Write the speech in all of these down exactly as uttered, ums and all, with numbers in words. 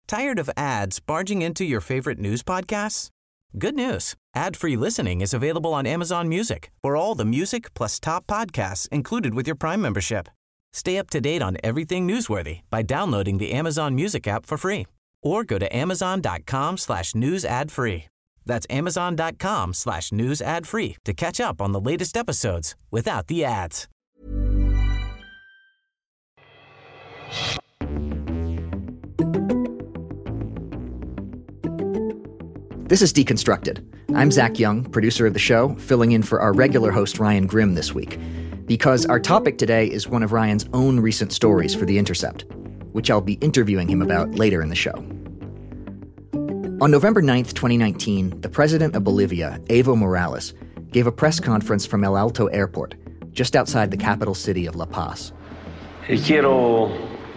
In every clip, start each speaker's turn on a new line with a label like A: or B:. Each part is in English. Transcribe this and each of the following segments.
A: Tired of ads barging into your favorite news podcasts? Good news. Ad-free listening is available on Amazon Music for all the music plus top podcasts included with your Prime membership. Stay up to date on everything newsworthy by downloading the Amazon Music app for free or go to amazon.com slash news ad free. That's amazon.com slash news ad free to catch up on the latest episodes without the ads.
B: This is Deconstructed. I'm Zach Young, producer of the show, filling in for our regular host Ryan Grimm this week, because our topic today is one of Ryan's own recent stories for The Intercept, which I'll be interviewing him about later in the show. On November ninth, twenty nineteen, the president of Bolivia, Evo Morales, gave a press conference from El Alto Airport, just outside the capital city of La Paz.
C: Quiero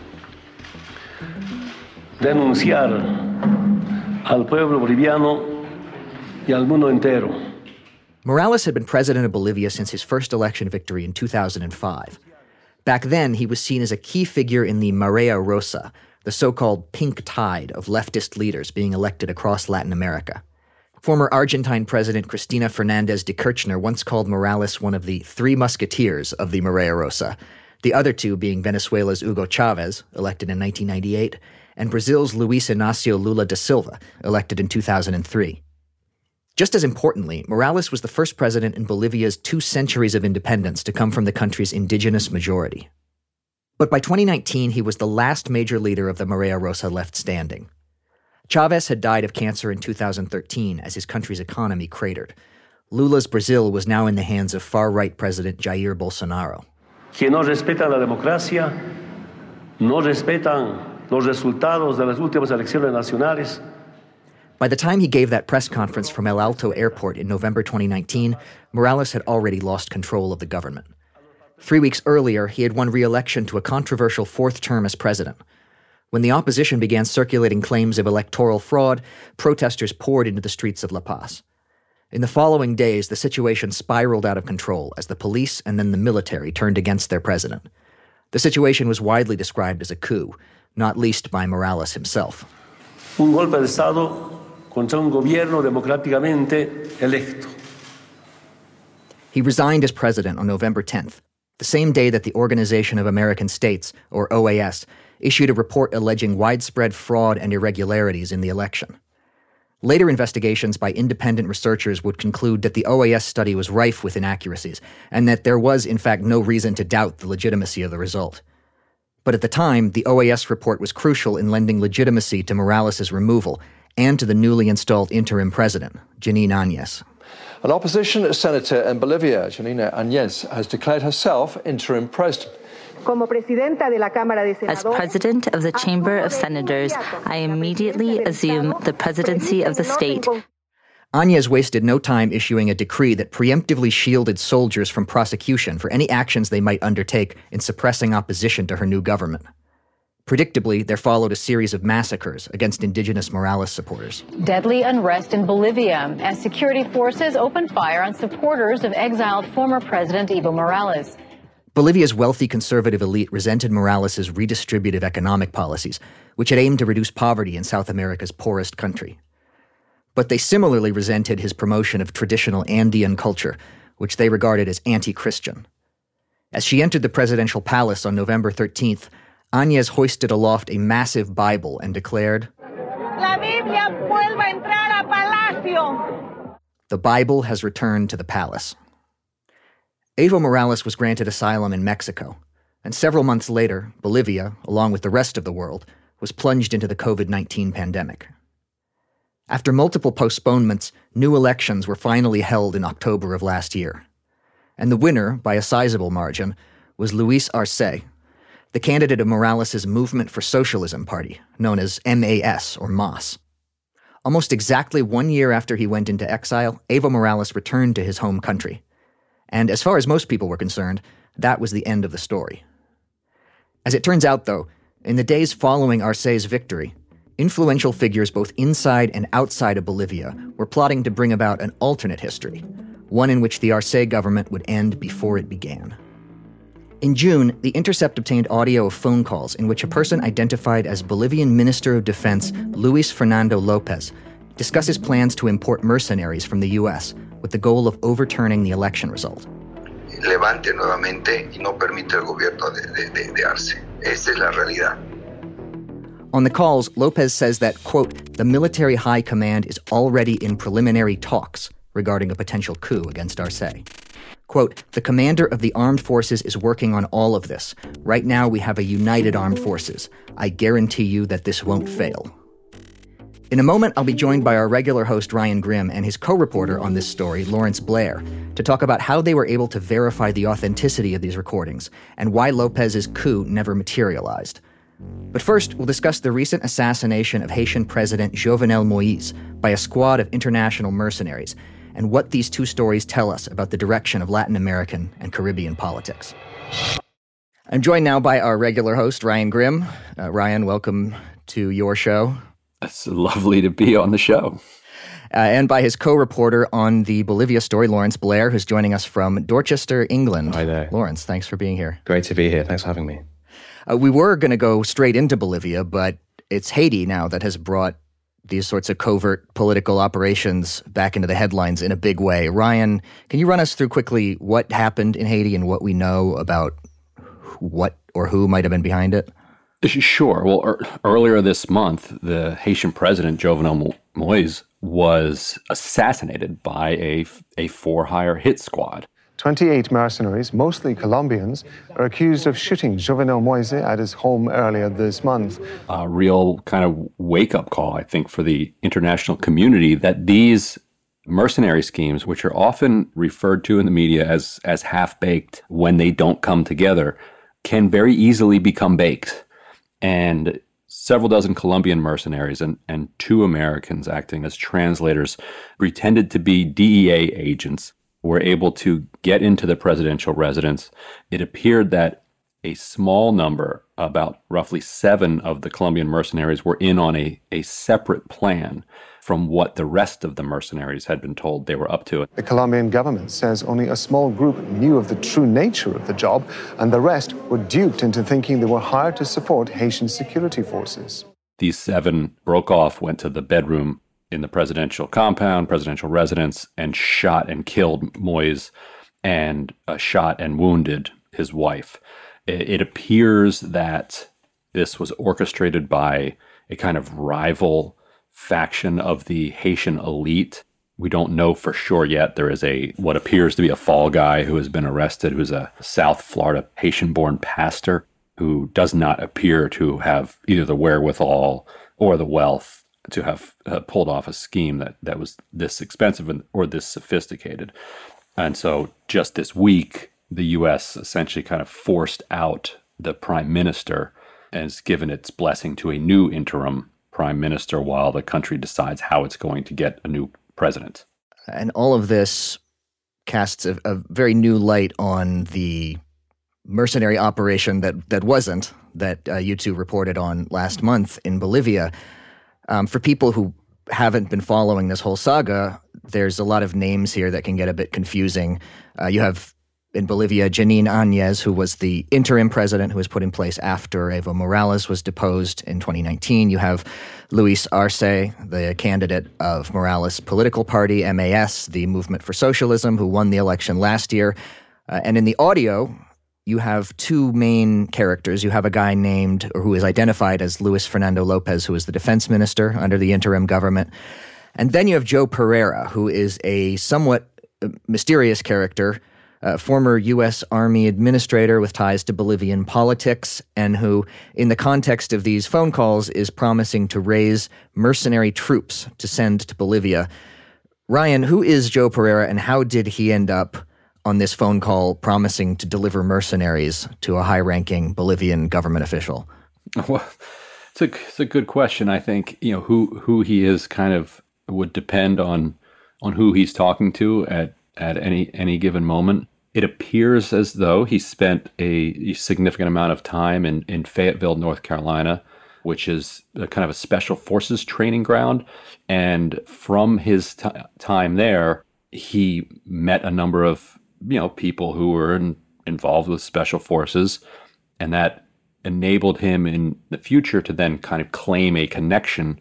C: denunciar al pueblo boliviano y al mundo entero.
B: Morales had been president of Bolivia since his first election victory in two thousand five. Back then, he was seen as a key figure in the Marea Rosa, the so-called pink tide of leftist leaders being elected across Latin America. Former Argentine President Cristina Fernández de Kirchner once called Morales one of the three musketeers of the Marea Rosa, the other two being Venezuela's Hugo Chavez, elected in nineteen ninety-eight, and Brazil's Luiz Inácio Lula da Silva, elected in two thousand three. Just as importantly, Morales was the first president in Bolivia's two centuries of independence to come from the country's indigenous majority. But by twenty nineteen, he was the last major leader of the Marea Rosa left standing. Chavez had died of cancer in two thousand thirteen as his country's economy cratered. Lula's Brazil was now in the hands of far-right President Jair Bolsonaro.
C: Quien no respeta la democracia, no respetan los resultados de las últimas elecciones nacionales.
B: By the time he gave that press conference from El Alto Airport in November twenty nineteen, Morales had already lost control of the government. Three weeks earlier, he had won re-election to a controversial fourth term as president. When the opposition began circulating claims of electoral fraud, protesters poured into the streets of La Paz. In the following days, the situation spiraled out of control as the police and then the military turned against their president. The situation was widely described as a coup, not least by Morales himself.
C: Un golpe de Estado contra un gobierno democráticamente electo.
B: He resigned as president on November tenth, the same day that the Organization of American States, or O A S, issued a report alleging widespread fraud and irregularities in the election. Later investigations by independent researchers would conclude that the O A S study was rife with inaccuracies, and that there was, in fact, no reason to doubt the legitimacy of the result. But at the time, the O A S report was crucial in lending legitimacy to Morales' removal and to the newly installed interim president, Jeanine Áñez.
D: An opposition senator in Bolivia, Jeanine Áñez, has declared herself interim president.
E: As president of the Chamber of Senators, I immediately assume the presidency of the state.
B: Áñez wasted no time issuing a decree that preemptively shielded soldiers from prosecution for any actions they might undertake in suppressing opposition to her new government. Predictably, there followed a series of massacres against indigenous Morales supporters.
F: Deadly unrest in Bolivia as security forces opened fire on supporters of exiled former President Evo Morales.
B: Bolivia's wealthy conservative elite resented Morales' redistributive economic policies, which had aimed to reduce poverty in South America's poorest country. But they similarly resented his promotion of traditional Andean culture, which they regarded as anti-Christian. As she entered the presidential palace on November thirteenth, Áñez hoisted aloft a massive Bible and declared,
G: La Biblia vuelva a entrar a palacio.
B: The Bible has returned to the palace. Evo Morales was granted asylum in Mexico, and several months later, Bolivia, along with the rest of the world, was plunged into the covid nineteen pandemic. After multiple postponements, new elections were finally held in October of last year. And the winner, by a sizable margin, was Luis Arce, the candidate of Morales' Movement for Socialism party, known as M A S or M A S. Almost exactly one year after he went into exile, Evo Morales returned to his home country. And as far as most people were concerned, that was the end of the story. As it turns out, though, in the days following Arce's victory, influential figures both inside and outside of Bolivia were plotting to bring about an alternate history, one in which the Arce government would end before it began. In June, The Intercept obtained audio of phone calls in which a person identified as Bolivian Minister of Defense Luis Fernando Lopez discusses plans to import mercenaries from the U S with the goal of overturning the election result.
H: Levante nuevamente y no permite el gobierno de, de, de, de Arce. Esta es la realidad.
B: On the calls, Lopez says that, quote, the military high command is already in preliminary talks regarding a potential coup against Arce. Quote, the commander of the armed forces is working on all of this. Right now we have a united armed forces. I guarantee you that this won't fail. In a moment, I'll be joined by our regular host, Ryan Grimm, and his co-reporter on this story, Lawrence Blair, to talk about how they were able to verify the authenticity of these recordings and why Lopez's coup never materialized. But first, we'll discuss the recent assassination of Haitian President Jovenel Moïse by a squad of international mercenaries and what these two stories tell us about the direction of Latin American and Caribbean politics. I'm joined now by our regular host, Ryan Grimm. Uh, Ryan, welcome to your show.
I: It's lovely to be on the show.
B: Uh, and by his co-reporter on the Bolivia story, Lawrence Blair, who's joining us from Dorchester, England.
J: Hi there.
B: Lawrence, thanks for being here.
J: Great to be here. Thanks for having me.
B: Uh, we were going to go straight into Bolivia, but it's Haiti now that has brought these sorts of covert political operations back into the headlines in a big way. Ryan, can you run us through quickly what happened in Haiti and what we know about what or who might have been behind it?
I: Sure. Well, er, earlier this month, the Haitian president, Jovenel Moïse, was assassinated by a, a for-hire hit squad.
K: twenty-eight mercenaries, mostly Colombians, are accused of shooting Jovenel Moïse at his home earlier this month.
I: A real kind of wake-up call, I think, for the international community that these mercenary schemes, which are often referred to in the media as, as half-baked when they don't come together, can very easily become baked. And several dozen Colombian mercenaries and, and two Americans acting as translators pretended to be D E A agents were able to get into the presidential residence. It appeared that a small number, about roughly seven of the Colombian mercenaries, were in on a, a separate plan from what the rest of the mercenaries had been told they were up to.
K: The Colombian government says only a small group knew of the true nature of the job, and the rest were duped into thinking they were hired to support Haitian security forces.
I: These seven broke off, went to the bedroom in the presidential compound, presidential residence, and shot and killed Moïse and uh, shot and wounded his wife. It, it appears that this was orchestrated by a kind of rival faction of the Haitian elite. We don't know for sure yet. There is a what appears to be a fall guy who has been arrested, who's a South Florida Haitian-born pastor who does not appear to have either the wherewithal or the wealth to have uh, pulled off a scheme that, that was this expensive and, or this sophisticated. And so just this week, the U S essentially kind of forced out the prime minister and has given its blessing to a new interim prime minister while the country decides how it's going to get a new president.
B: And all of this casts a, a very new light on the mercenary operation that, that wasn't, that uh, you two reported on last month in Bolivia. Um, for people who haven't been following this whole saga, there's a lot of names here that can get a bit confusing. Uh, you have, in Bolivia, Jeanine Áñez, who was the interim president who was put in place after Evo Morales was deposed in twenty nineteen. You have Luis Arce, the candidate of Morales' political party, M A S, the Movement for Socialism, who won the election last year. Uh, and in the audio, you have two main characters. You have a guy named, or who is identified as Luis Fernando Lopez, who is the defense minister under the interim government. And then you have Joe Pereira, who is a somewhat mysterious character, a former U S Army administrator with ties to Bolivian politics, and who, in the context of these phone calls, is promising to raise mercenary troops to send to Bolivia. Ryan, who is Joe Pereira, and how did he end up on this phone call promising to deliver mercenaries to a high-ranking Bolivian government official?
I: Well, it's a, it's a good question. I think, you know, who who he is kind of would depend on on who he's talking to at, at any any given moment. It appears as though he spent a significant amount of time in, in Fayetteville, North Carolina, which is a kind of a special forces training ground. And from his t- time there, he met a number of, you know, people who were in involved with special forces, and that enabled him in the future to then kind of claim a connection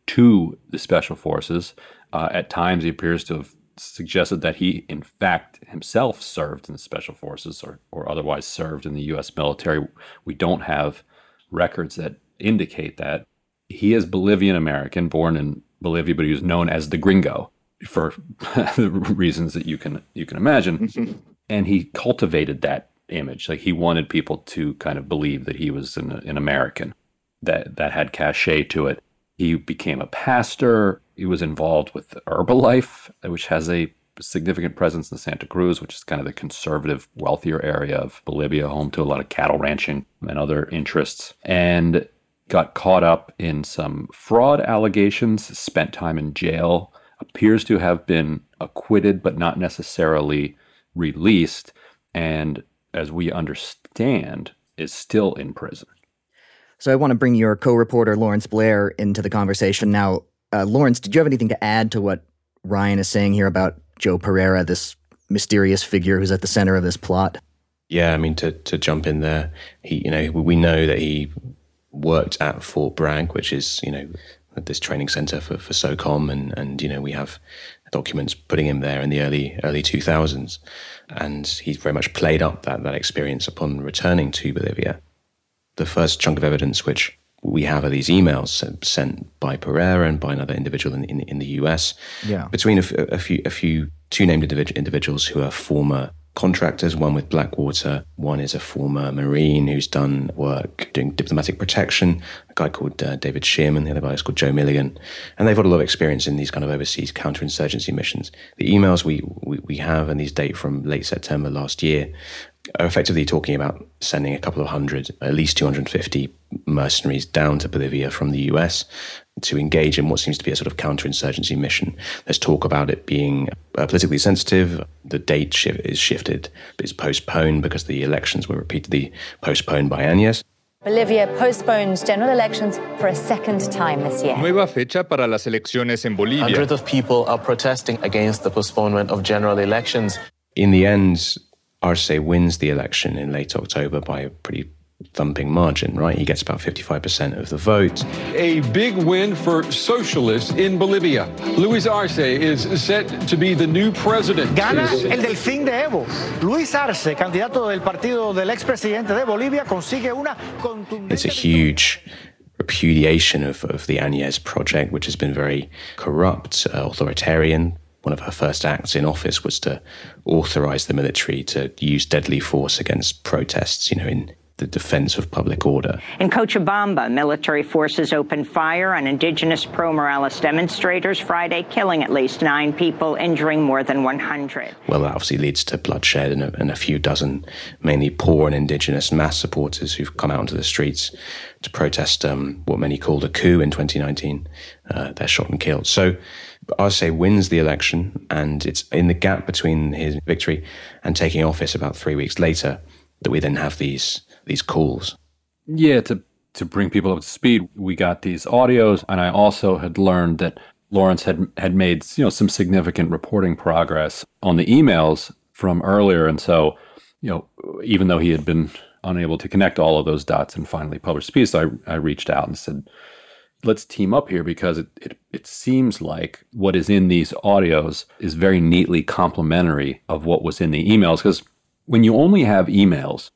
I: to the special forces. Uh, at times, he appears to have suggested that he, in fact, himself served in the special forces or, or otherwise served in the U S military. We don't have records that indicate that. He is Bolivian American, born in Bolivia, but he was known as the Gringo for the reasons that you can you can imagine. And he cultivated that image. Like, he wanted people to kind of believe that he was an, an American, that that had cachet to it. He became a pastor. He was involved with Herbalife, which has a significant presence in Santa Cruz, which is kind of the conservative, wealthier area of Bolivia, home to a lot of cattle ranching and other interests. And got caught up in some fraud allegations, spent time in jail, appears to have been acquitted, but not necessarily released. And as we understand, is still in prison.
B: So I want to bring your co-reporter, Lawrence Blair, into the conversation. Now, uh, Lawrence, did you have anything to add to what Ryan is saying here about Joe Pereira, this mysterious figure who's at the center of this plot?
J: Yeah, I mean, to, to jump in there, he, you know, we know that he worked at Fort Bragg, which is, you know, this training center for, for SOCOM. And, and, you know, we have documents putting him there in the early early two thousands. And he very much played up that, that experience upon returning to Bolivia. The first chunk of evidence which we have are these emails sent by Pereira and by another individual in, in, in the U S
B: yeah.
J: between a, a few, a few, two named individ- individuals who are former contractors, one with Blackwater, one is a former Marine who's done work doing diplomatic protection, a guy called uh, David Shearman, the other guy is called Joe Milligan, and they've got a lot of experience in these kind of overseas counterinsurgency missions. The emails we, we, we have, and these date from late September last year, are effectively talking about sending a couple of hundred, at least two hundred fifty mercenaries down to Bolivia from the U S to engage in what seems to be a sort of counterinsurgency mission. There's talk about it being uh, politically sensitive. The date shift is shifted, but it's postponed because the elections were repeatedly postponed by Áñez.
L: Bolivia postpones general elections for a second time this year.
M: Nueva fecha para las elecciones en Bolivia.
N: Hundreds of people are protesting against the postponement of general elections.
J: In the end, Arce wins the election in late October by a pretty thumping margin, right? He gets about fifty-five percent of the vote.
O: A big win for socialists in Bolivia. Luis Arce is set to be the new president.
P: Gana el delfín de Evo. Luis Arce, candidato del partido del expresidente de Bolivia, consigue una contundente...
J: It's a huge repudiation of, of the Áñez project, which has been very corrupt, uh, authoritarian. One of her first acts in office was to authorize the military to use deadly force against protests, you know, in the defense of public order.
Q: In Cochabamba, military forces opened fire on indigenous pro-Morales demonstrators Friday, killing at least nine people, injuring more than one hundred.
J: Well, that obviously leads to bloodshed and a, and a few dozen mainly poor and indigenous mass supporters who've come out onto the streets to protest um, what many called a coup in twenty nineteen. Uh, they're shot and killed. So Arce wins the election, and it's in the gap between his victory and taking office about three weeks later that we then have these these calls.
I: Yeah, to to bring people up to speed, we got these audios, and I also had learned that Lawrence had had made, you know, some significant reporting progress on the emails from earlier, and so, you know, even though he had been unable to connect all of those dots and finally publish the piece, I I reached out and said, let's team up here, because it, it it seems like what is in these audios is very neatly complementary of what was in the emails. Because when you only have emails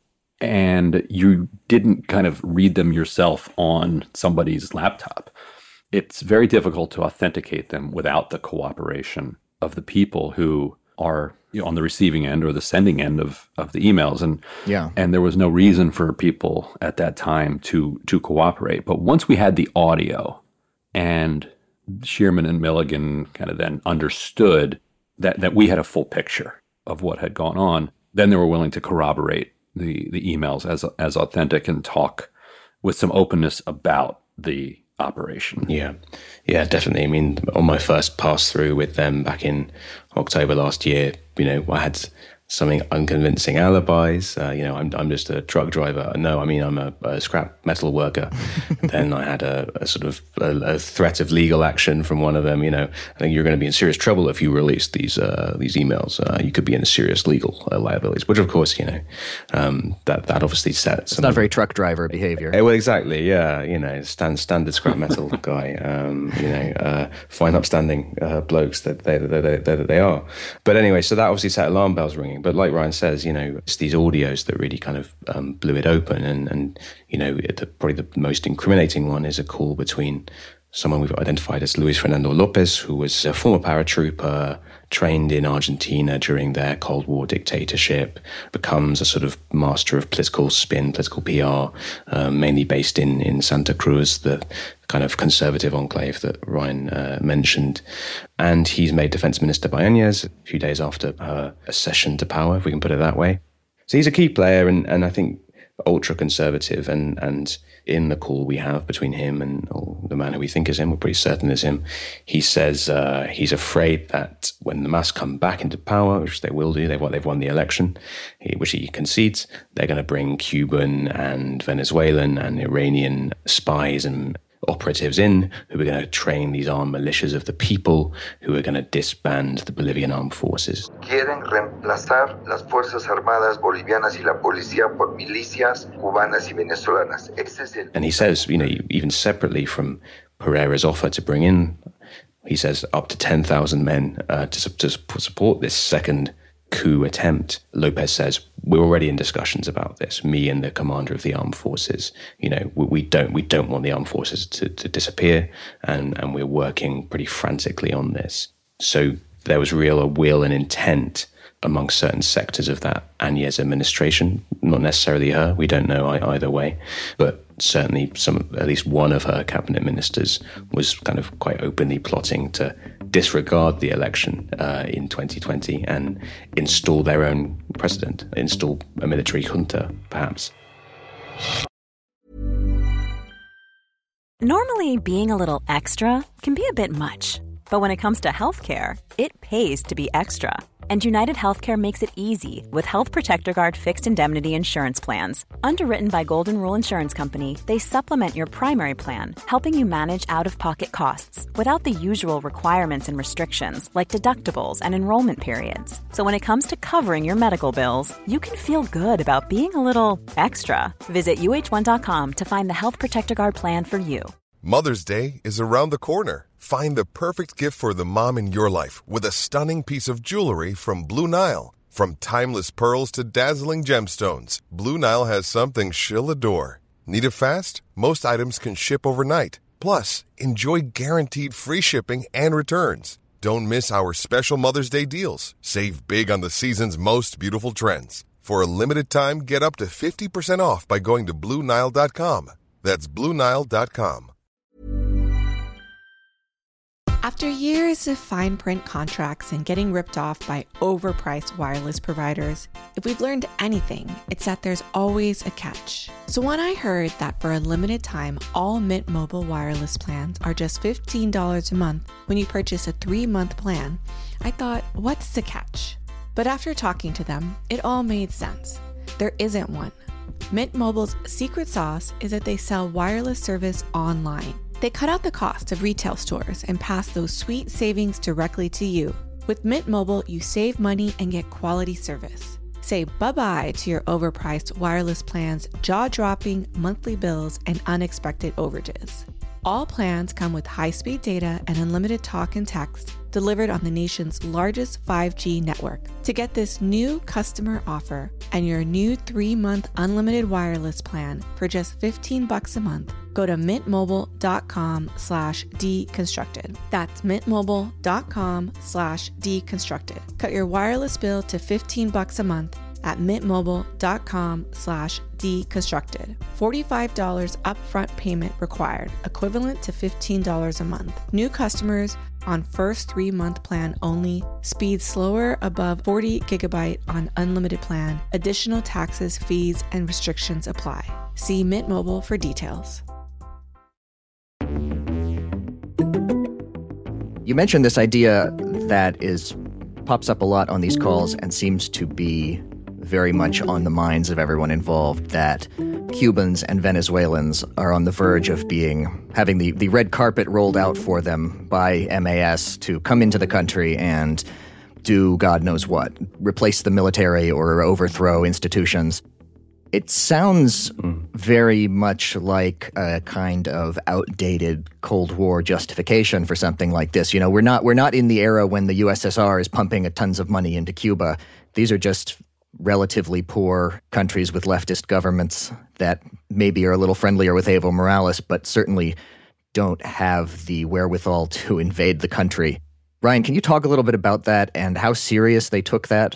I: and you didn't kind of read them yourself on somebody's laptop, it's very difficult to authenticate them without the cooperation of the people who are, you know, on the receiving end or the sending end of, of the emails. And
B: yeah.
I: and there was no reason for people at that time to to cooperate. But once we had the audio and Shearman and Milligan kind of then understood that, that we had a full picture of what had gone on, then they were willing to corroborate the, the emails as as authentic and talk with some openness about the operation.
J: Yeah, yeah, definitely. I mean, on my first pass through with them back in October last year, you know, I had something unconvincing alibis. Uh, you know, I'm I'm just a truck driver. No, I mean, I'm a, a scrap metal worker. Then I had a, a sort of a, a threat of legal action from one of them. You know, I think you're going to be in serious trouble if you release these uh, these emails. Uh, you could be in serious legal uh, liabilities, which of course, you know, um, that that obviously sets.
B: It's not very truck driver behavior.
J: Uh, well, exactly. Yeah, you know, stand, standard scrap metal guy. Um, you know, uh, fine, upstanding uh, blokes that they, they, they, they, they are. But anyway, so that obviously set alarm bells ringing. But like Ryan says, you know, it's these audios that really kind of um, blew it open. And, and you know, the, probably the most incriminating one is a call between someone we've identified as Luis Fernando Lopez, who was a former paratrooper, trained in Argentina during their Cold War dictatorship, becomes a sort of master of political spin, political P R, uh, mainly based in, in Santa Cruz, the kind of conservative enclave that Ryan uh, mentioned. And he's made defense minister by Áñez a few days after her accession to power, if we can put it that way. So he's a key player, and, and I think ultra-conservative, and, and in the call we have between him and or the man who we think is him, we're pretty certain is him, he says uh, he's afraid that when the Mas come back into power, which they will do, they've, they've won the election, he, which he concedes, they're going to bring Cuban and Venezuelan and Iranian spies and operatives in who are going to train these armed militias of the people who are going to disband the Bolivian armed forces.
H: Quieren reemplazar las Fuerzas Armadas bolivianas y la policía por milicias cubanas y venezolanas.
J: And he says, you know, even separately from Pereira's offer to bring in, he says up to ten thousand men uh, to, to support this second coup attempt. Lopez says, we're already in discussions about this, me and the commander of the armed forces. You know, we, we don't we don't want the armed forces to, to disappear, and, and we're working pretty frantically on this. So there was real a will and intent among certain sectors of that Áñez administration, not necessarily her, we don't know either way, but certainly some, at least one of her cabinet ministers was kind of quite openly plotting to disregard the election uh, in twenty twenty and install their own president, install a military junta, perhaps.
R: Normally, being a little extra can be a bit much, but when it comes to healthcare, it pays to be extra. And United Healthcare makes it easy with Health Protector Guard fixed indemnity insurance plans. Underwritten by Golden Rule Insurance Company, they supplement your primary plan, helping you manage out-of-pocket costs without the usual requirements and restrictions like deductibles and enrollment periods. So when it comes to covering your medical bills, you can feel good about being a little extra. Visit U H one dot com to find the Health Protector Guard plan for you.
S: Mother's Day is around the corner. Find the perfect gift for the mom in your life with a stunning piece of jewelry from Blue Nile. From timeless pearls to dazzling gemstones, Blue Nile has something she'll adore. Need it fast? Most items can ship overnight. Plus, enjoy guaranteed free shipping and returns. Don't miss our special Mother's Day deals. Save big on the season's most beautiful trends. For a limited time, get up to fifty percent off by going to Blue Nile dot com. That's Blue Nile dot com.
T: After years of fine print contracts and getting ripped off by overpriced wireless providers, if we've learned anything, it's that there's always a catch. So when I heard that for a limited time, all Mint Mobile wireless plans are just fifteen dollars a month when you purchase a three-month plan, I thought, what's the catch? But after talking to them, it all made sense. There isn't one. Mint Mobile's secret sauce is that they sell wireless service online. They cut out the cost of retail stores and pass those sweet savings directly to you. With Mint Mobile, you save money and get quality service. Say bye-bye to your overpriced wireless plans, jaw-dropping monthly bills, and unexpected overages. All plans come with high-speed data and unlimited talk and text delivered on the nation's largest five G network. To get this new customer offer and your new three-month unlimited wireless plan for just fifteen bucks a month, go to mintmobile.com slash deconstructed. That's mintmobile.com slash deconstructed. Cut your wireless bill to fifteen bucks a month at mintmobile.com slash deconstructed. forty-five dollars upfront payment required, equivalent to fifteen dollars a month. New customers on first three-month plan only. Speed slower above forty gigabyte on unlimited plan. Additional taxes, fees, and restrictions apply. See Mint Mobile for details.
B: You mentioned this idea that is pops up a lot on these calls and seems to be very much on the minds of everyone involved, that Cubans and Venezuelans are on the verge of being, having the, the red carpet rolled out for them by M A S to come into the country and do God knows what, replace the military or overthrow institutions. It sounds very much like a kind of outdated Cold War justification for something like this. You know, we're not we're not in the era when the U S S R is pumping a tons of money into Cuba. These are just relatively poor countries with leftist governments that maybe are a little friendlier with Evo Morales, but certainly don't have the wherewithal to invade the country. Ryan, can you talk a little bit about that and how serious they took that?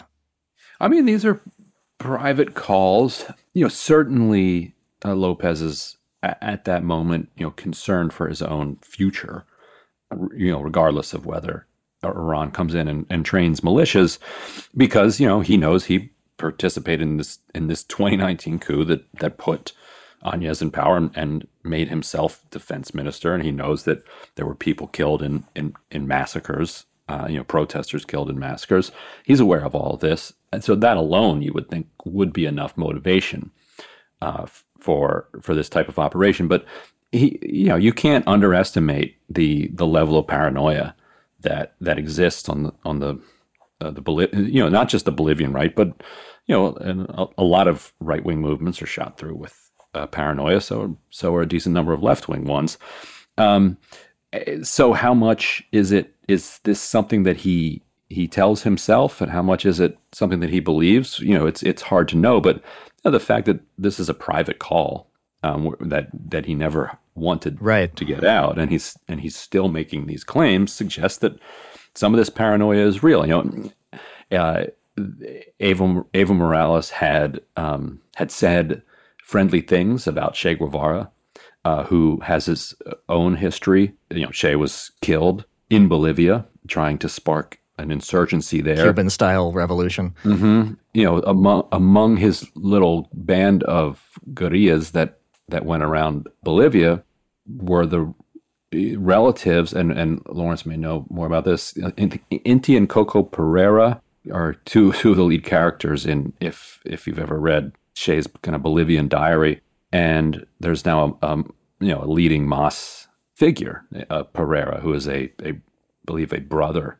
I: I mean, these are private calls. You know, certainly uh, Lopez is a- at that moment, you know, concerned for his own future, you know, regardless of whether Iran comes in and, and trains militias, because, you know, he knows he participated in this in this twenty nineteen coup that that put Áñez in power and, and made himself defense minister, and he knows that there were people killed in in, in massacres, uh, you know, protesters killed in massacres. He's aware of all of this, and so that alone, you would think, would be enough motivation uh, for for this type of operation. But he, you know, you can't underestimate the the level of paranoia that that exists on the on the uh, the Boli- you know, not just the Bolivian right, but you know, and a, a lot of right wing movements are shot through with uh, paranoia. So so are a decent number of left wing ones. Um, so how much is it? Is this something that he he tells himself, and how much is it something that he believes? You know, it's it's hard to know. But you know, the fact that this is a private call um, that that he never wanted
B: right.
I: to get out, and he's and he's still making these claims, suggests that some of this paranoia is real. You know, uh, Evo Evo Morales had um, had said friendly things about Che Guevara, uh, who has his own history. You know, Che was killed in Bolivia trying to spark an insurgency there,
B: Cuban-style revolution.
I: Mm-hmm. You know, among among his little band of guerrillas that that went around Bolivia were the relatives, and, and Lawrence may know more about this. Inti and Coco Pereira are two, two of the lead characters in, if if you've ever read Che's kind of Bolivian diary. And there's now a, um, you know, a leading Mas figure, uh, Pereira, who is a, a, I believe, a brother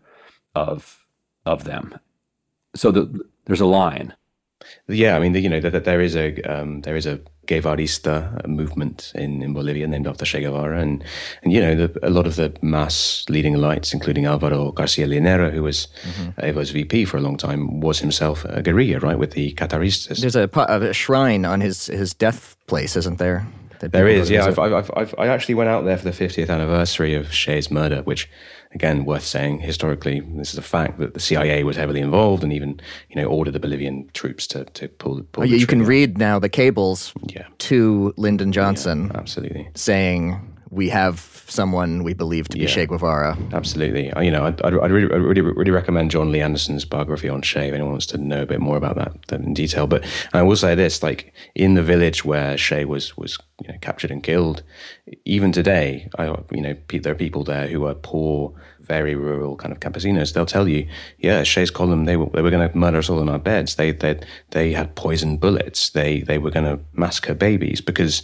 I: of of them. So the, there's a line.
J: Yeah, I mean, the, you know, that there is a um, there is a Guevarista movement in, in Bolivia named after Che Guevara, and and you know, the, a lot of the Mas leading lights, including Alvaro Garcia Linera, who was mm-hmm. Evo's V P for a long time, was himself a guerrilla, right, with the Cataristas.
B: There's a, a shrine on his his death place, isn't there?
J: There is, yeah. I've, I've, I've, I actually went out there for the fiftieth anniversary of Che's murder, which, again, worth saying, historically, this is a fact that the C I A was heavily involved and even, you know, ordered the Bolivian troops to, to pull, pull
B: oh,
J: the
B: You
J: trigger.
B: can read now the cables
J: yeah.
B: to Lyndon Johnson.
J: Yeah, absolutely.
B: Saying, we have someone we believe to be yeah, Che Guevara.
J: Absolutely. You know, I'd, I'd, I'd really, really, really recommend John Lee Anderson's biography on Che if anyone wants to know a bit more about that, that in detail. But I will say this, like, in the village where Che was, was you know, captured and killed, even today, I, you know, there are people there who are poor, very rural kind of campesinos. They'll tell you, yeah, Che's column, they were, they were going to murder us all in our beds. They, they, they had poisoned bullets. They, they were going to massacre babies because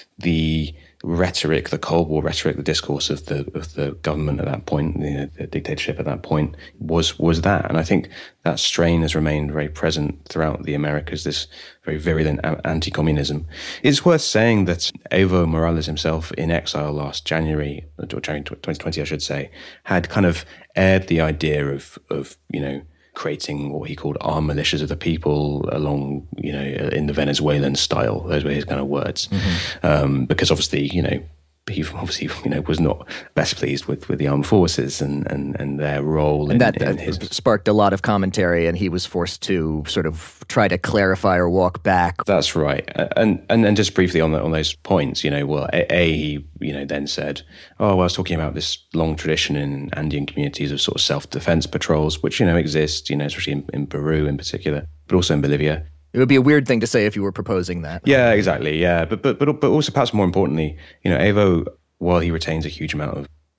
J: the rhetoric, the Cold War rhetoric, the discourse of the of the government at that point, you know, the dictatorship at that point, was was that. And I think that strain has remained very present throughout the Americas, this very virulent anti-communism. It's worth saying that Evo Morales himself, in exile last January, or January twenty twenty, I should say, had kind of aired the idea of of, you know, creating what he called armed militias of the people along, you know, in the Venezuelan style. Those were his kind of words. Mm-hmm. Um, because obviously, you know, he obviously, you know, was not best pleased with, with the armed forces and, and, and their role.
B: And
J: in,
B: that
J: in
B: uh,
J: his...
B: sparked a lot of commentary, and he was forced to sort of try to clarify or walk back.
J: That's right. And and, and just briefly on the, on those points, you know, well, A, A, he, you know, then said, oh, well, I was talking about this long tradition in Andean communities of sort of self-defense patrols, which, you know, exist, you know, especially in, in Peru in particular, but also in Bolivia.
B: It would be a weird thing to say if you were proposing that.
J: Yeah, exactly. Yeah, but but but but also perhaps more importantly, you know, Evo, while he retains a huge amount of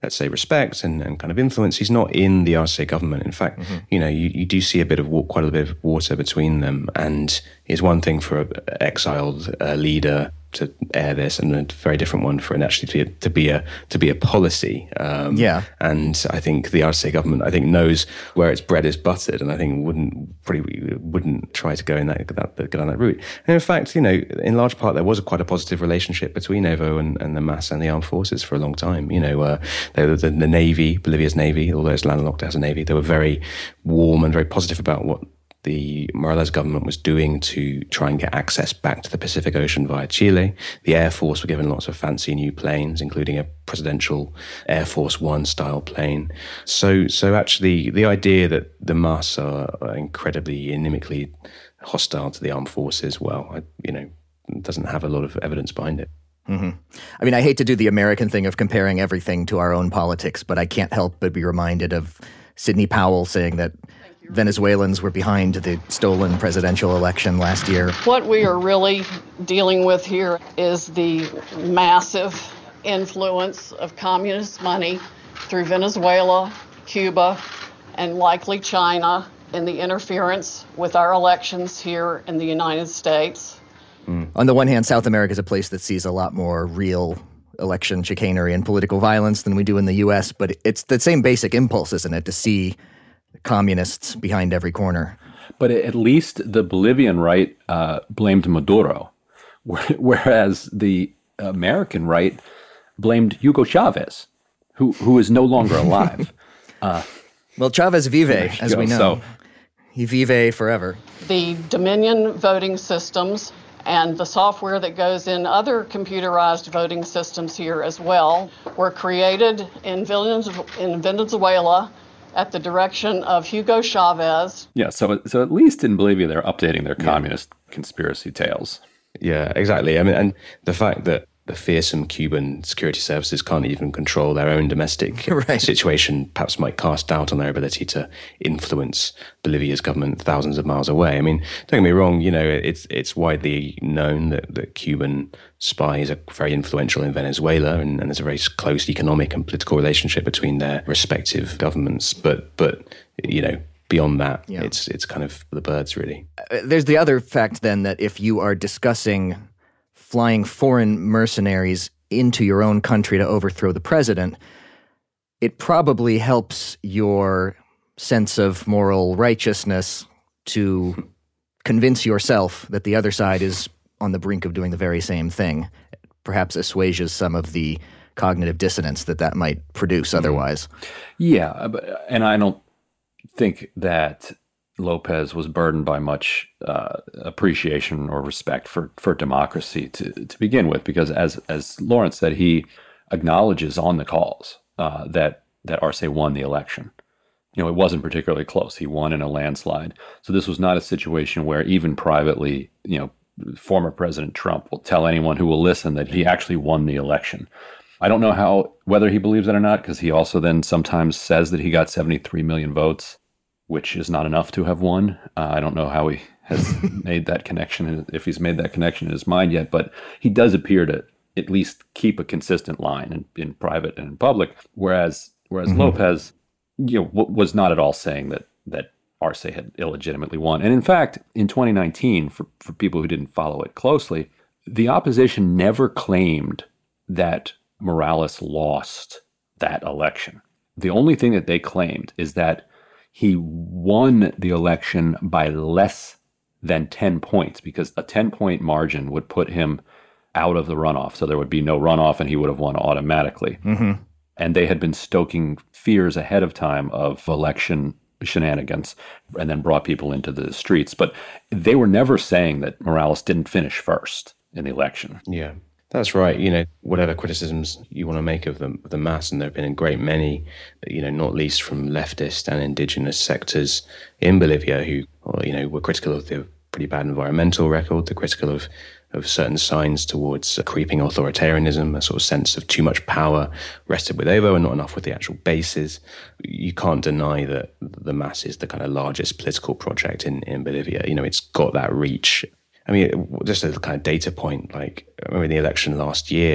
J: let's say, respect and, and kind of influence. He's not in the Arce government. In fact, mm-hmm. you know, you, you do see a bit of quite a bit of water between them. And it's one thing for an exiled uh, leader to air this, and a very different one for it actually to, to be a to be a policy. Um,
B: yeah.
J: And I think the Arce government, I think, knows where its bread is buttered, and I think wouldn't pretty wouldn't try to go in that, that go down that route. And in fact, you know, in large part, there was a quite a positive relationship between Evo and, and the M A S and the armed forces for a long time. You know, uh, they were the, the Navy, Bolivia's Navy, although it's landlocked as a Navy, they were very warm and very positive about what the Morales government was doing to try and get access back to the Pacific Ocean via Chile. The Air Force were given lots of fancy new planes, including a presidential Air Force One style plane. So, so actually, the idea that the M A S are incredibly inimically hostile to the armed forces, well, I, you know, doesn't have a lot of evidence behind it.
B: Mm-hmm. I mean, I hate to do the American thing of comparing everything to our own politics, but I can't help but be reminded of Sidney Powell saying that Venezuelans were behind the stolen presidential election last year.
U: What we are really dealing with here is the massive influence of communist money through Venezuela, Cuba, and likely China in the interference with our elections here in the United States.
B: Mm. On the one hand, South America is a place that sees a lot more real election chicanery and political violence than we do in the U S, but it's the same basic impulse, isn't it, to see communists behind every corner.
I: But at least the Bolivian right uh, blamed Maduro, whereas the American right blamed Hugo Chavez, who who is no longer alive. uh,
B: well, Chavez vive, as
I: go.
B: we know.
I: So,
B: he vive forever.
U: The Dominion voting systems and the software that goes in other computerized voting systems here as well were created in Venezuela at the direction of Hugo Chavez.
I: Yeah, so so at least in Bolivia, they're updating their communist yeah. conspiracy tales.
J: Yeah, exactly. I mean, and the fact that the fearsome Cuban security services can't even control their own domestic right. situation perhaps might cast doubt on their ability to influence Bolivia's government thousands of miles away. I mean, don't get me wrong, you know, it's it's widely known that, that Cuban spies are very influential in Venezuela, and, and there's a very close economic and political relationship between their respective governments. But, but you know, beyond that, yeah. it's it's kind of the birds, really.
B: Uh, there's the other fact, then, that if you are discussing flying foreign mercenaries into your own country to overthrow the president, it probably helps your sense of moral righteousness to convince yourself that the other side is on the brink of doing the very same thing. It perhaps assuages some of the cognitive dissonance that that might produce otherwise.
I: Yeah, and I don't think that Lopez was burdened by much uh, appreciation or respect for, for democracy to, to begin with, because as as Lawrence said, he acknowledges on the calls uh, that that Arce won the election. You know, it wasn't particularly close. He won in a landslide. So this was not a situation where even privately, you know, former President Trump will tell anyone who will listen that he actually won the election. I don't know how whether he believes that or not, because he also then sometimes says that he got seventy-three million votes, which is not enough to have won. Uh, I don't know how he has made that connection, if he's made that connection in his mind yet, but he does appear to at least keep a consistent line in, in private and in public, whereas whereas mm-hmm. Lopez, you know, w- was not at all saying that that Arce had illegitimately won. And in fact, in twenty nineteen, for, for people who didn't follow it closely, the opposition never claimed that Morales lost that election. The only thing that they claimed is that he won the election by less than ten points, because a ten-point margin would put him out of the runoff. So there would be no runoff and he would have won automatically.
B: Mm-hmm.
I: And they had been stoking fears ahead of time of election shenanigans and then brought people into the streets. But they were never saying that Morales didn't finish first in the election.
J: Yeah. That's right. You know, whatever criticisms you want to make of the, of the M A S, and there have been a great many, you know, not least from leftist and indigenous sectors in Bolivia who, you know, were critical of the pretty bad environmental record, they're critical of, of certain signs towards creeping authoritarianism, a sort of sense of too much power rested with Evo and not enough with the actual bases. You can't deny that the M A S is the kind of largest political project in, in Bolivia. You know, it's got that reach. I mean, just a kind of data point, like, I remember the election last year,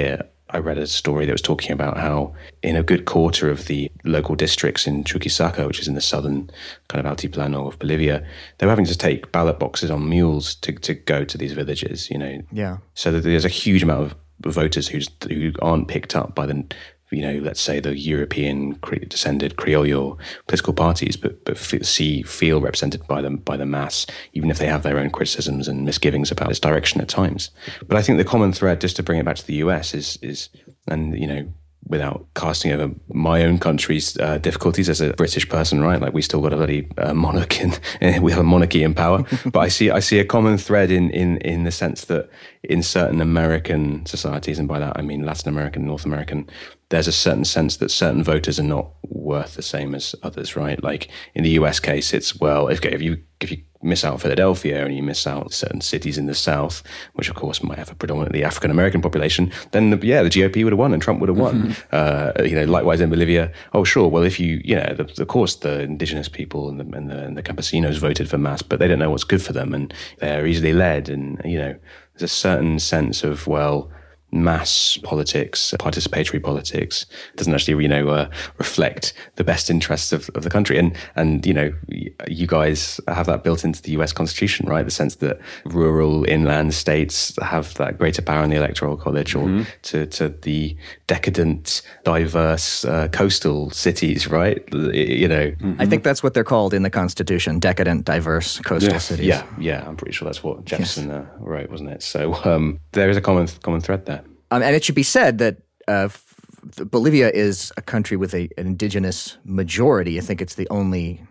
J: I read a story that was talking about how in a good quarter of the local districts in Chuquisaca, which is in the southern kind of altiplano of Bolivia, they were having to take ballot boxes on mules to, to go to these villages, you know.
B: Yeah.
J: So that there's a huge amount of voters who's, who aren't picked up by the, you know, let's say the European descended Criollo political parties, but but see feel represented by them by the mass, even if they have their own criticisms and misgivings about its direction at times. But I think the common thread, just to bring it back to the U S, is is and you know, without casting over my own country's uh, difficulties as a British person, right? Like we still got a bloody uh, monarch in, we have a monarchy in power. But I see I see a common thread in in in the sense that in certain American societies, and by that I mean Latin American, North American, there's a certain sense that certain voters are not worth the same as others, right? Like in the U S case, it's, well, if, if you if you miss out Philadelphia and you miss out certain cities in the South, which of course might have a predominantly African-American population, then the, yeah, the G O P would have won and Trump would have won. Mm-hmm. Uh, you know, likewise in Bolivia, oh sure, well if you, you know, the, of course the indigenous people and the, and the, and the campesinos voted for Mas, but they don't know what's good for them and they're easily led, and you know, there's a certain sense of, well, mass politics, participatory politics doesn't actually, you know, uh, reflect the best interests of, of the country. And, and, you know, you guys have that built into the U S Constitution, right? The sense that rural inland states have that greater power in the Electoral College, or mm-hmm. to, to the decadent, diverse uh, coastal cities, right? You know.
B: Mm-hmm. I think that's what they're called in the Constitution, decadent, diverse coastal
J: yeah.
B: cities.
J: Yeah, yeah, I'm pretty sure that's what Jefferson yes. uh, wrote, wasn't it? So um, there is a common common thread there.
B: Um, and it should be said that uh, f- Bolivia is a country with a, an indigenous majority. I think it's the only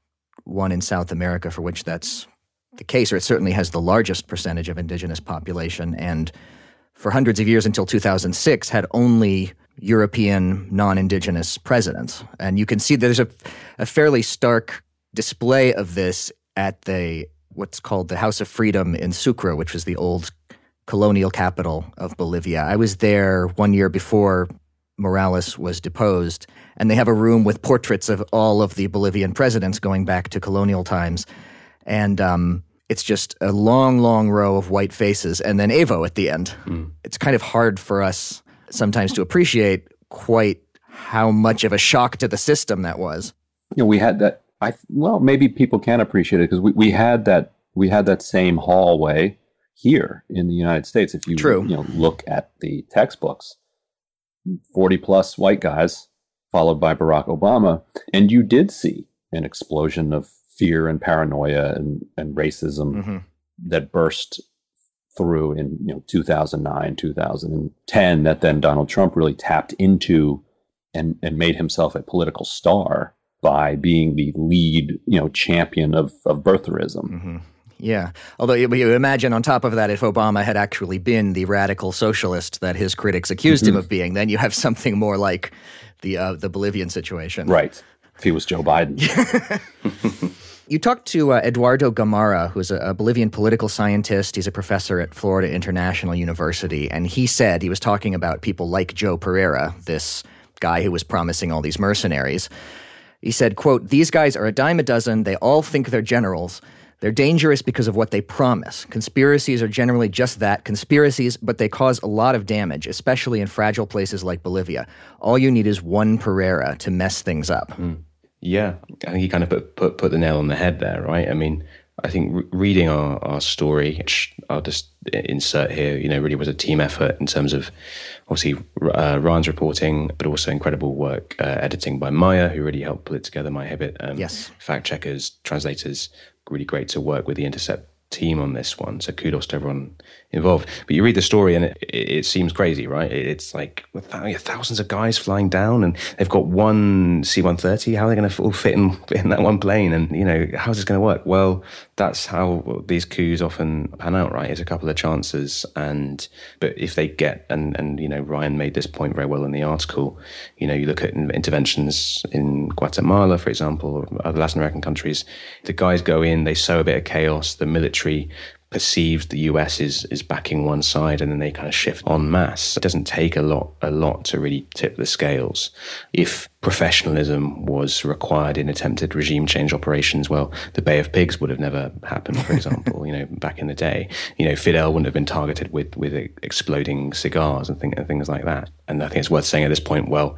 B: one in South America for which that's the case, or it certainly has the largest percentage of indigenous population. And for hundreds of years until two thousand six, had only European non-indigenous presidents. And you can see there's a, a fairly stark display of this at the what's called the House of Freedom in Sucre, which was the old colonial capital of Bolivia. I was there one year before Morales was deposed, and they have a room with portraits of all of the Bolivian presidents going back to colonial times. And um, it's just a long, long row of white faces, and then Evo at the end. Mm. It's kind of hard for us sometimes to appreciate quite how much of a shock to the system that was.
I: You know, we had that, I well, maybe people can appreciate it because we, we had that we had that same hallway here in the United States. If you,
B: True.
I: you know, look at the textbooks, forty plus white guys followed by Barack Obama, and you did see an explosion of fear and paranoia and, and racism mm-hmm. that burst through in, you know, two thousand nine, two thousand ten, that then Donald Trump really tapped into and, and made himself a political star by being the lead, you know, champion of, of birtherism.
B: Mm-hmm. Yeah. Although you, you imagine on top of that, if Obama had actually been the radical socialist that his critics accused mm-hmm. him of being, then you have something more like the uh, the Bolivian situation.
I: Right. If he was Joe Biden.
B: You talked to uh, Eduardo Gamarra, who's a, a Bolivian political scientist. He's a professor at Florida International University. And he said, he was talking about people like Joe Pereira, this guy who was promising all these mercenaries. He said, quote, "These guys are a dime a dozen. They all think they're generals. They're dangerous because of what they promise. Conspiracies are generally just that, conspiracies, but they cause a lot of damage, especially in fragile places like Bolivia. All you need is one Pereira to mess things up."
J: Mm. Yeah, I think you kind of put, put put the nail on the head there, right? I mean, I think re- reading our, our story, which I'll just insert here, you know, really was a team effort in terms of, obviously, uh, Ryan's reporting, but also incredible work uh, editing by Maya, who really helped pull it together, Maya Hibbett. Um,
B: yes.
J: Fact checkers, translators, really great to work with the Intercept team on this one. So kudos to everyone involved. But you read the story and it, it, it seems crazy, right? It's like thousands of guys flying down and they've got one C one thirty. How are they going to all fit in, fit in that one plane? And, you know, how's this going to work? Well, that's how these coups often pan out, right? It's a couple of chances. And, but if they get, and, and, you know, Ryan made this point very well in the article, you know, you look at interventions in Guatemala, for example, or other Latin American countries, the guys go in, they sow a bit of chaos, the military perceived the U S is is backing one side, and then they kind of shift en masse. It doesn't take a lot a lot to really tip the scales. If professionalism was required in attempted regime change operations, well, the Bay of Pigs would have never happened, for example, you know, back in the day. You know, Fidel wouldn't have been targeted with, with exploding cigars and, thing, and things like that. And I think it's worth saying at this point, well,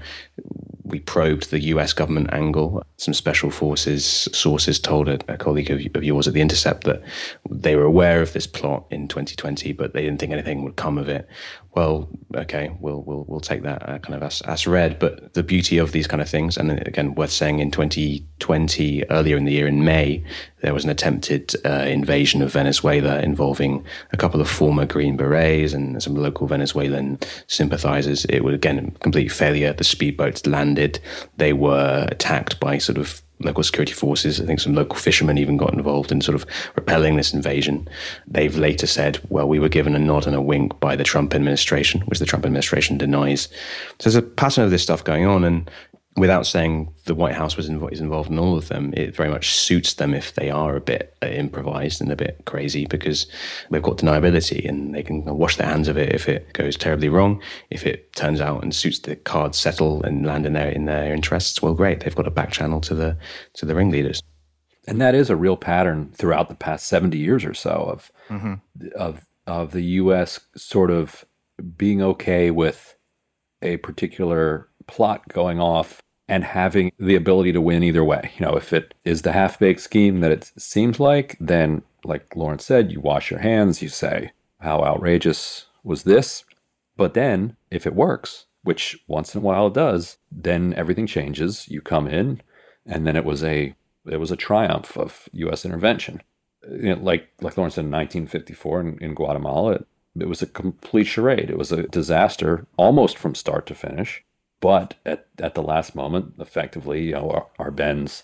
J: we probed the U S government angle. Some special forces sources told a, a colleague of, of yours at The Intercept that they were aware of this plot in twenty twenty, but they didn't think anything would come of it. Well, okay, we'll we'll we'll take that uh, kind of as, as read. But the beauty of these kind of things, and again, worth saying, in twenty twenty, earlier in the year, in May, there was an attempted uh, invasion of Venezuela involving a couple of former Green Berets and some local Venezuelan sympathizers. It was, again, a complete failure. The speedboats landed. They were attacked by sort of local security forces. I think some local fishermen even got involved in sort of repelling this invasion. They've later said, well, we were given a nod and a wink by the Trump administration, which the Trump administration denies. So there's a pattern of this stuff going on, and without saying the White House was inv- is involved in all of them, it very much suits them if they are a bit uh, improvised and a bit crazy, because they've got deniability and they can wash their hands of it if it goes terribly wrong. If it turns out and suits the cards settle and land in their in their interests, well, great, they've got a back channel to the to the ringleaders.
I: And that is a real pattern throughout the past seventy years or so of mm-hmm. of of the U S sort of being okay with a particular plot going off and having the ability to win either way. You know, if it is the half-baked scheme that it seems like, then, like Lawrence said, you wash your hands, you say, how outrageous was this? But then, if it works, which once in a while it does, then everything changes. You come in, and then it was a it was a triumph of U S intervention. You know, like like Lawrence said, in nineteen fifty-four in, in Guatemala, it, it was a complete charade. It was a disaster almost from start to finish. But at, at the last moment, effectively, you know, Arbenz,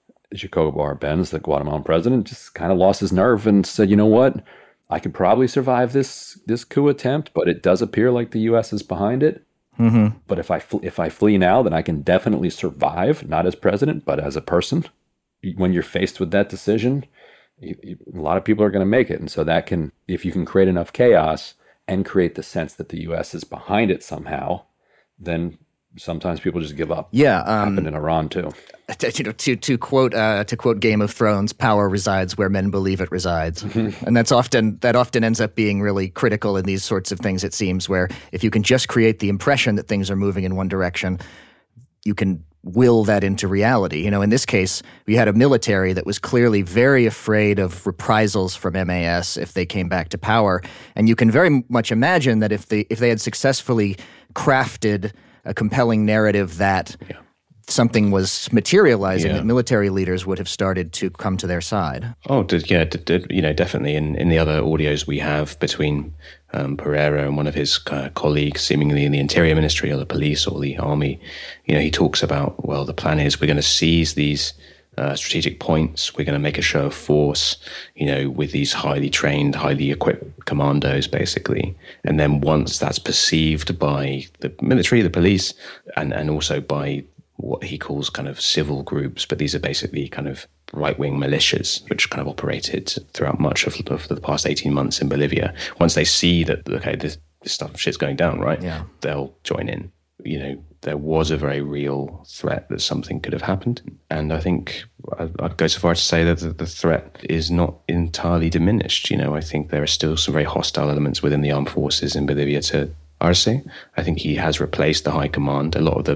I: Jacobo Arbenz, the Guatemalan president, just kind of lost his nerve and said, you know what, I could probably survive this this coup attempt, but it does appear like the U S is behind it. Mm-hmm. But if I fl- if I flee now, then I can definitely survive, not as president, but as a person. When you're faced with that decision, you, you, a lot of people are going to make it. And so that can, if you can create enough chaos and create the sense that the U S is behind it somehow, then sometimes people just give up.
B: Yeah, um,
I: happened in Iran too.
B: To, to, to, to quote uh, to quote Game of Thrones, power resides where men believe it resides, and that's often that often ends up being really critical in these sorts of things. It seems where if you can just create the impression that things are moving in one direction, you can will that into reality. You know, in this case, we had a military that was clearly very afraid of reprisals from M A S if they came back to power, and you can very much imagine that if they if they had successfully crafted a compelling narrative that yeah. something was materializing, yeah. that military leaders would have started to come to their side.
J: Oh, did, yeah, did, did, you know, definitely. In, in the other audios we have between um, Pereira and one of his uh, colleagues, seemingly in the Interior Ministry or the police or the army, you know, he talks about, well, the plan is we're going to seize these Uh, strategic points. We're going to make a show of force, you know, with these highly trained, highly equipped commandos, basically. And then once that's perceived by the military, the police, and, and also by what he calls kind of civil groups, but these are basically kind of right-wing militias, which kind of operated throughout much of, of the past eighteen months in Bolivia. Once they see that, okay, this, this stuff, shit's going down, right?
B: Yeah.
J: They'll join in. You know, there was a very real threat that something could have happened. And I think I'd go so far as to say that the threat is not entirely diminished. You know, I think there are still some very hostile elements within the armed forces in Bolivia to Arce. I think he has replaced the high command. A lot of the,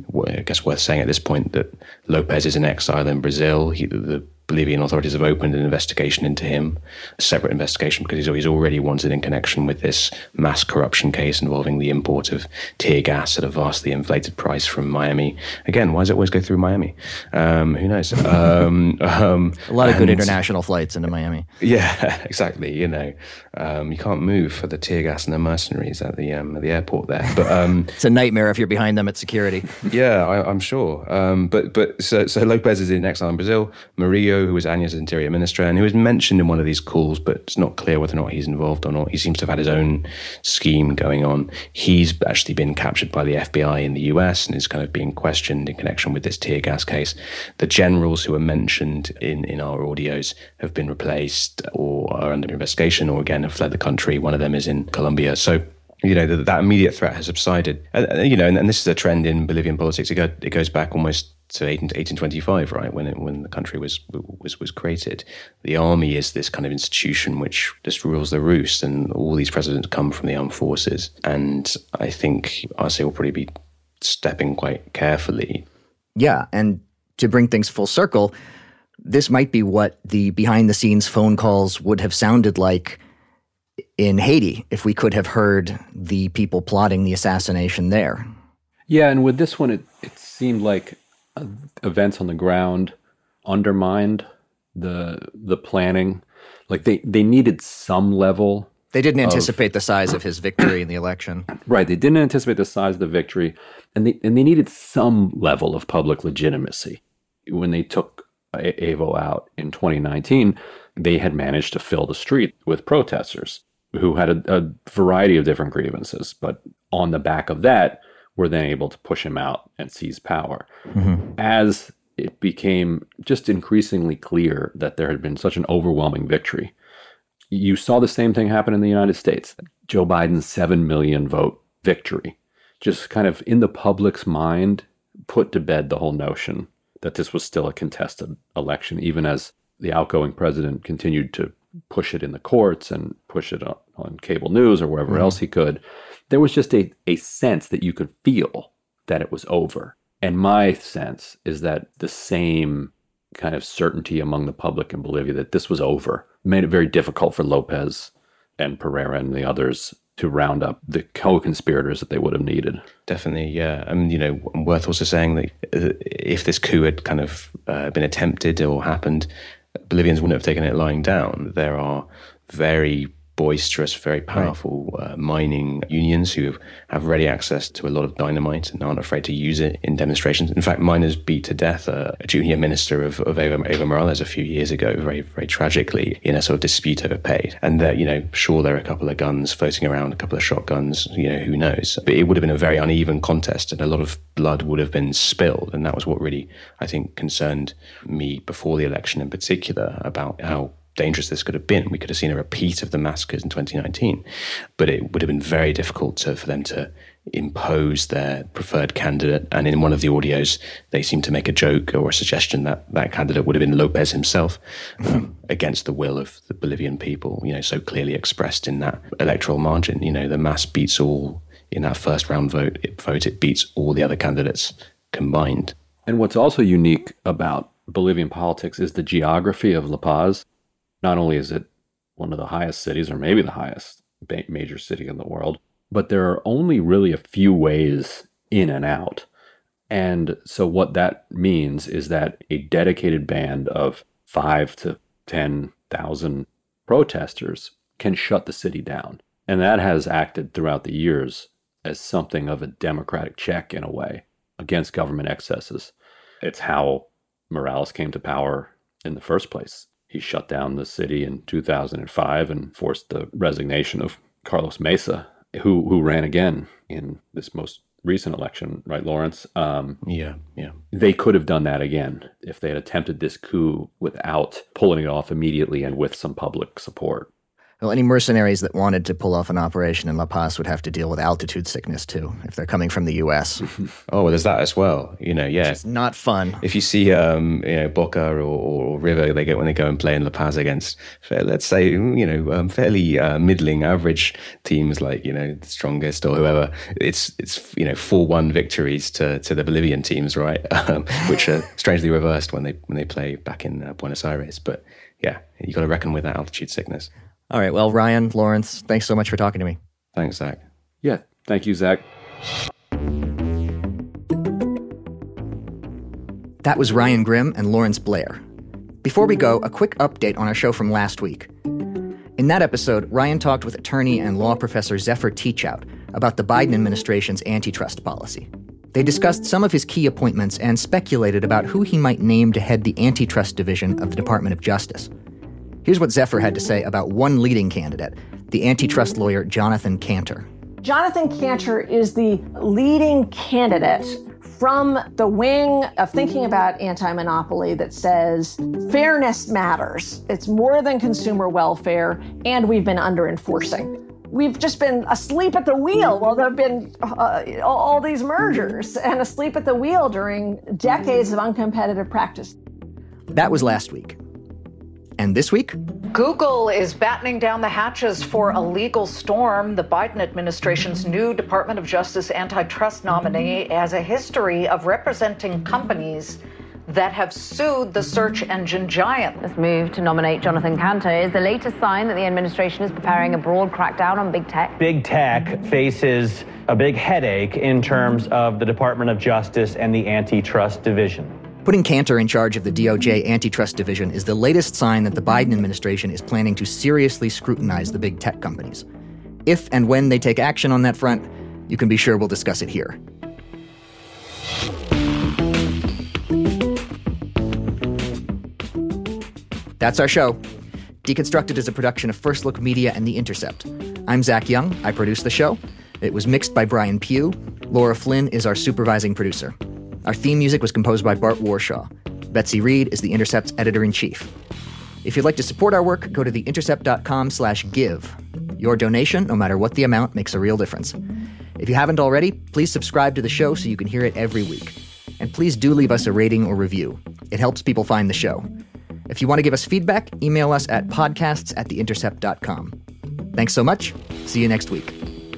J: I guess worth saying at this point that Lopez is in exile in Brazil. He, the Bolivian authorities have opened an investigation into him, a separate investigation, because he's, he's already wanted in connection with this mass corruption case involving the import of tear gas at a vastly inflated price from Miami. Again, why does it always go through Miami? Um, who knows? Um, um,
B: a lot of good international flights into Miami.
J: Yeah, exactly. You know, um, you can't move for the tear gas and the mercenaries at the um, at the airport there. But um,
B: it's a nightmare if you're behind them at security.
J: Yeah, I, I'm sure. Um, but but so, so Lopez is in exile in Brazil. Murillo Castro, who was Agnes' interior minister, and who was mentioned in one of these calls, but it's not clear whether or not he's involved or not. He seems to have had his own scheme going on. He's actually been captured by the F B I in the U S and is kind of being questioned in connection with this tear gas case. The generals who are mentioned in, in our audios have been replaced or are under investigation or, again, have fled the country. One of them is in Colombia. So, you know, that, that immediate threat has subsided. Uh, you know, and, and this is a trend in Bolivian politics. It, go, it goes back almost to eighteen twenty-five, right, when it, when the country was was was created. The army is this kind of institution which just rules the roost, and all these presidents come from the armed forces. And I think Arce will probably be stepping quite carefully.
B: Yeah, and to bring things full circle, this might be what the behind-the-scenes phone calls would have sounded like in Haiti if we could have heard the people plotting the assassination there.
I: Yeah, and with this one, it, it seemed like uh, events on the ground undermined the the planning. Like they, they needed some level.
B: They didn't
I: of,
B: anticipate the size of his victory in the election.
I: Right, they didn't anticipate the size of the victory, and they and they needed some level of public legitimacy. When they took Evo out in twenty nineteen, they had managed to fill the street with protesters who had a, a variety of different grievances, but on the back of that, were then able to push him out and seize power. Mm-hmm. As it became just increasingly clear that there had been such an overwhelming victory, you saw the same thing happen in the United States. Joe Biden's seven million vote victory just kind of in the public's mind put to bed the whole notion that this was still a contested election, even as the outgoing president continued to push it in the courts and push it on, on cable news or wherever mm-hmm. else he could. There was just a, a sense that you could feel that it was over. And my sense is that the same kind of certainty among the public in Bolivia that this was over made it very difficult for Lopez and Pereira and the others to round up the co-conspirators that they would have needed.
J: Definitely, yeah. I mean, you know, worth also saying that if this coup had kind of uh, been attempted or happened, Bolivians wouldn't have taken it lying down. There are very boisterous, very powerful right. uh, mining unions who have ready access to a lot of dynamite and aren't afraid to use it in demonstrations. In fact, miners beat to death a, a junior minister of, of Evo, Evo Morales a few years ago, very, very tragically, in a sort of dispute over pay. And, uh, you know, sure, there are a couple of guns floating around, a couple of shotguns, you know, who knows. But it would have been a very uneven contest and a lot of blood would have been spilled. And that was what really, I think, concerned me before the election in particular about how dangerous this could have been. We could have seen a repeat of the massacres in twenty nineteen, but it would have been very difficult to, for them to impose their preferred candidate. And in one of the audios, they seemed to make a joke or a suggestion that that candidate would have been Lopez himself, um, against the will of the Bolivian people, you know, so clearly expressed in that electoral margin. You know, the mass beats all in that first round vote. It, vote, it beats all the other candidates combined.
I: And what's also unique about Bolivian politics is the geography of La Paz. Not only is it one of the highest cities, or maybe the highest major city in the world, but there are only really a few ways in and out. And so what that means is that a dedicated band of five to ten thousand protesters can shut the city down. And that has acted throughout the years as something of a democratic check in a way against government excesses. It's how Morales came to power in the first place. He shut down the city in two thousand five and forced the resignation of Carlos Mesa, who who ran again in this most recent election, right, Lawrence? Um,
J: yeah, yeah.
I: They could have done that again if they had attempted this coup without pulling it off immediately and with some public support.
B: Well, any mercenaries that wanted to pull off an operation in La Paz would have to deal with altitude sickness, too, if they're coming from the U S.
J: Oh, well, there's that as well. You know, yeah.
B: It's not fun.
J: If you see, um, you know, Boca or, or River, they get when they go and play in La Paz against, let's say, you know, um, fairly uh, middling, average teams like, you know, the Strongest or whoever. It's, it's you know, four one victories to, to the Bolivian teams, right? Um, which are strangely reversed when they when they play back in uh, Buenos Aires. But yeah, you got to reckon with that altitude sickness.
B: All right. Well, Ryan, Lawrence, thanks so much for talking to me.
J: Thanks, Zach.
I: Yeah. Thank you, Zach.
B: That was Ryan Grim and Lawrence Blair. Before we go, a quick update on our show from last week. In that episode, Ryan talked with attorney and law professor Zephyr Teachout about the Biden administration's antitrust policy. They discussed some of his key appointments and speculated about who he might name to head the antitrust division of the Department of Justice. Here's what Zephyr had to say about one leading candidate, the antitrust lawyer Jonathan Kanter.
A: Jonathan Kanter is the leading candidate from the wing of thinking about anti-monopoly that says fairness matters. It's more than consumer welfare, and we've been under-enforcing. We've just been asleep at the wheel while there have been uh, all these mergers, and asleep at the wheel during decades of uncompetitive practice.
B: That was last week. And this week?
V: Google is battening down the hatches for a legal storm. The Biden administration's new Department of Justice antitrust nominee has a history of representing companies that have sued the search engine giant.
F: This move to nominate Jonathan Kanter is the latest sign that the administration is preparing a broad crackdown on big tech.
W: Big tech faces a big headache in terms of the Department of Justice and the antitrust division.
B: Putting Kanter in charge of the D O J antitrust division is the latest sign that the Biden administration is planning to seriously scrutinize the big tech companies. If and when they take action on that front, you can be sure we'll discuss it here. That's our show. Deconstructed is a production of First Look Media and The Intercept. I'm Zach Young. I produce the show. It was mixed by Brian Pugh. Laura Flynn is our supervising producer. Our theme music was composed by Bart Warshaw. Betsy Reed is The Intercept's editor-in-chief. If you'd like to support our work, go to theintercept.com slash give. Your donation, no matter what the amount, makes a real difference. If you haven't already, please subscribe to the show so you can hear it every week. And please do leave us a rating or review. It helps people find the show. If you want to give us feedback, email us at podcasts at theintercept dot com. Thanks so much. See you next week.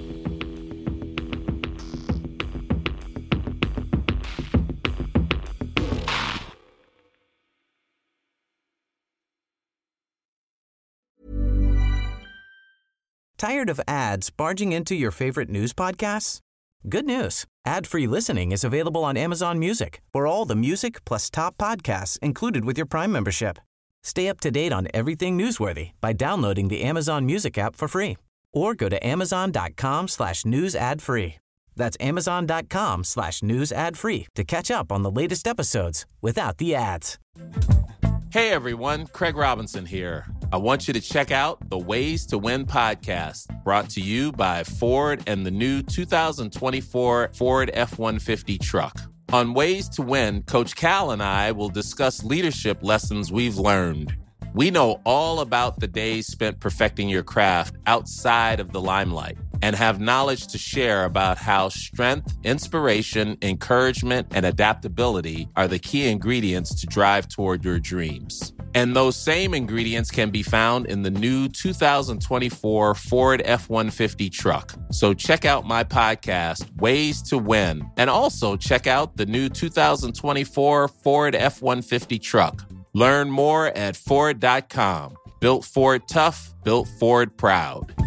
X: Tired of ads barging into your favorite news podcasts? Good news. Ad-free listening is available on Amazon Music for all the music plus top podcasts included with your Prime membership. Stay up to date on everything newsworthy by downloading the Amazon Music app for free or go to amazon.com slash news ad free. That's amazon.com slash news ad free to catch up on the latest episodes without the ads.
Y: Hey everyone, Craig Robinson here. I want you to check out the Ways to Win podcast, brought to you by Ford and the new two thousand twenty-four Ford F one fifty truck. On Ways to Win, Coach Cal and I will discuss leadership lessons we've learned. We know all about the days spent perfecting your craft outside of the limelight and have knowledge to share about how strength, inspiration, encouragement, and adaptability are the key ingredients to drive toward your dreams. And those same ingredients can be found in the new two thousand twenty-four Ford F one fifty truck. So check out my podcast, Ways to Win, and also check out the new two thousand twenty-four Ford F one fifty truck. Learn more at Ford dot com. Built Ford tough, built Ford proud.